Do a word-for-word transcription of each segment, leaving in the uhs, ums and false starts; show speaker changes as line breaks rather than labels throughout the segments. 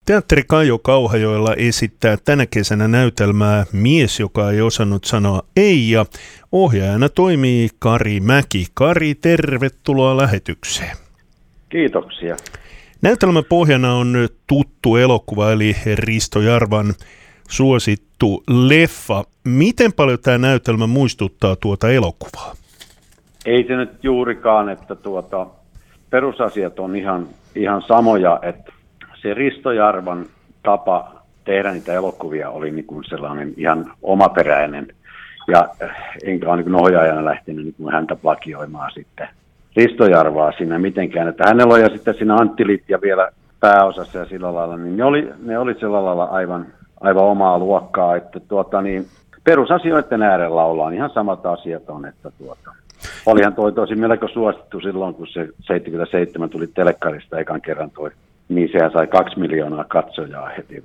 Teatteri Kaijo Kauhajoella esittää tänä kesänä näytelmää Mies, joka ei osannut sanoa ei, ja ohjaajana toimii Kari Mäki. Kari, tervetuloa lähetykseen.
Kiitoksia.
Näytelmän pohjana on tuttu elokuva, eli Risto Jarvan suosittu leffa. Miten paljon tämä näytelmä muistuttaa tuota elokuvaa?
Ei se nyt juurikaan, että tuota, perusasiat on ihan, ihan samoja, että se Risto Jarvan tapa tehdä niitä elokuvia oli niin kuin sellainen ihan omaperäinen, ja enkä ole niin ohjaajana lähtenyt niin kuin häntä vakioimaan sitten Risto Jarvaa siinä mitenkään, että hänellä on ja sitten siinä Antti Littja vielä pääosassa ja sillä lailla, niin ne oli, ne oli sillä lailla aivan, aivan omaa luokkaa, että tuota niin, perusasioiden äärellä ollaan ihan samat asiat on, että tuota, olihan toi tosi melko suosittu silloin, kun se seitsemänkymmentäseitsemän tuli telekkarista ekan kerran toi, niin sehän sai kaksi miljoonaa katsojaa heti.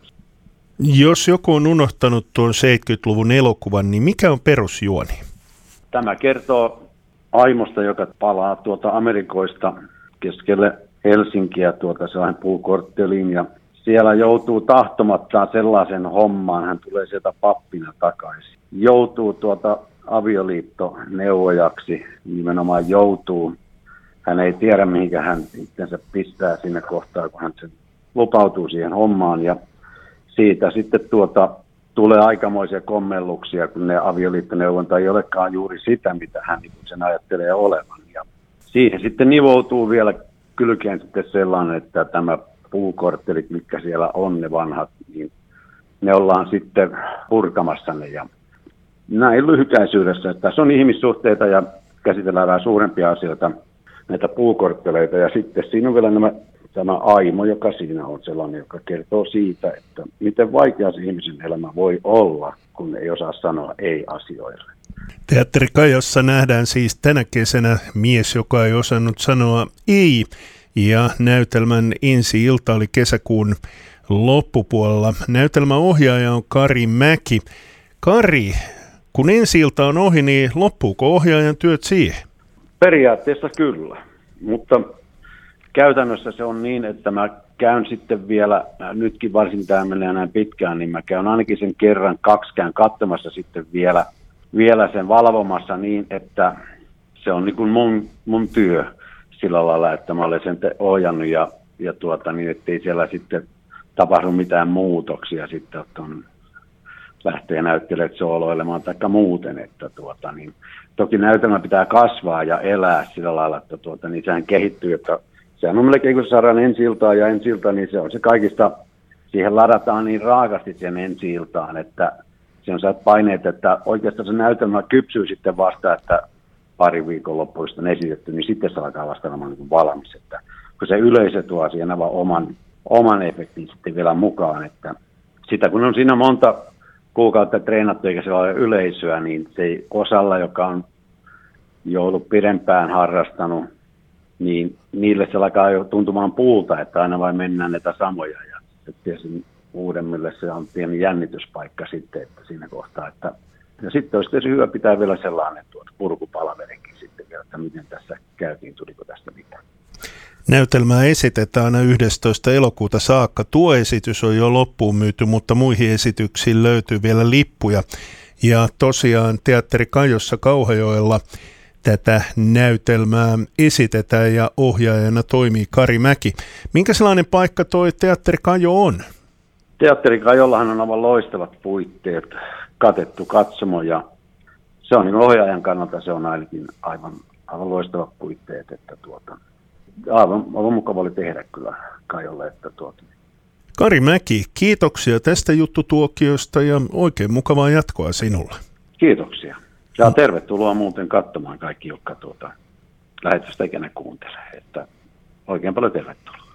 Jos joku on unohtanut tuon seitsemänkymmentäluvun elokuvan, niin mikä on perusjuoni?
Tämä kertoo Aimosta, joka palaa tuota Amerikoista keskelle Helsinkiä tuota sellainen puukortteliin, ja siellä joutuu tahtomattaan sellaisen hommaan, hän tulee sieltä pappina takaisin. Joutuu tuota avioliittoneuvojaksi, nimenomaan joutuu. Hän ei tiedä, mihinkä hän itsensä pistää siinä kohtaa, kun hän sen lupautuu siihen hommaan, ja siitä sitten tuota, tulee aikamoisia kommelluksia, kun ne avioliittoneuvonta ei olekaan juuri sitä, mitä hän sen ajattelee olevan. Ja siihen sitten nivoutuu vielä kylkeen sitten sellainen, että tämä puukorttelit, mitkä siellä on ne vanhat, niin ne ollaan sitten purkamassa ne. Ja näin lyhykäisyydessä, että tässä on ihmissuhteita ja käsitellään vähän suurempia asioita, näitä puukortteleita, ja sitten siinä on vielä nämä, tämä Aimo, joka siinä on sellainen, joka kertoo siitä, että miten vaikea se ihmisen elämä voi olla, kun ei osaa sanoa ei asioille.
Teatteri Kaijossa nähdään siis tänä kesänä Mies, joka ei osannut sanoa ei, ja näytelmän ensi-ilta oli kesäkuun loppupuolella. Näytelmän ohjaaja on Kari Mäki. Kari, kun ensi-ilta on ohi, niin loppuuko ohjaajan työt siihen?
Periaatteessa kyllä, mutta käytännössä se on niin, että mä käyn sitten vielä, nytkin varsin tämä menee näin pitkään, niin mä käyn ainakin sen kerran kaksi käyn katsomassa sitten vielä, vielä sen valvomassa niin, että se on niin kuin mun, mun työ sillä lailla, että mä olen sen ohjannut ja, ja tuota, niin, ettei siellä sitten tapahdu mitään muutoksia sitten, että on lähtee näyttelemään sooloilemaan tai muuten, että tuota, niin, toki näytelmä pitää kasvaa ja elää sillä lailla, että tuota, niin sehän kehittyy, että sehän on melkein kun saadaan ensi-iltaa ja ensi-ilta, niin se on se kaikista, siihen ladataan niin raakasti sen ensi-iltaan, että se on sellaiset paineet, että oikeastaan se näytelmä kypsyy sitten vasta, että pari viikonloppuista on esitetty, niin sitten se alkaa vasta olemaan niin valmis, että kun se yleisö tuo siihen aivan oman, oman efektin sitten vielä mukaan, että sitä kun on siinä monta kuukautta treenattu eikä se ole yleisöä, niin se ei osalla, joka on jo ollut pidempään harrastanut, niin niille se alkaa jo tuntumaan puulta, että aina vain mennään näitä samoja. Ja tietysti uudemmille se on pieni jännityspaikka sitten, että siinä kohtaa. Että, ja sitten olisi tietysti hyvä pitää vielä sellainen tuota purkupalaverinkin sitten vielä, että miten tässä käytiin, tuliko tästä mitään.
Näytelmää esitetään aina yhdestoista elokuuta saakka. Tuo esitys on jo loppuun myyty, mutta muihin esityksiin löytyy vielä lippuja. Ja tosiaan Teatteri Kaijossa Kauhajoella tätä näytelmää esitetään ja ohjaajana toimii Kari Mäki. Minkä sellainen paikka toi Teatteri Kaijo on?
Teatteri Kaijollahan on aivan loistavat puitteet, katettu katsomo, ja se on niin ohjaajan kannalta se on ainakin aivan, aivan loistavat puitteet, että tuota, aivan, aivan mukava oli tehdä kyllä Kaijolle, että tuota.
Kari Mäki, kiitoksia tästä juttutuokiosta ja oikein mukavaa jatkoa sinulle.
Kiitoksia. Ja tervetuloa muuten katsomaan kaikki, jotka tuota lähetystä ikinä kuuntelee. Että oikein paljon tervetuloa.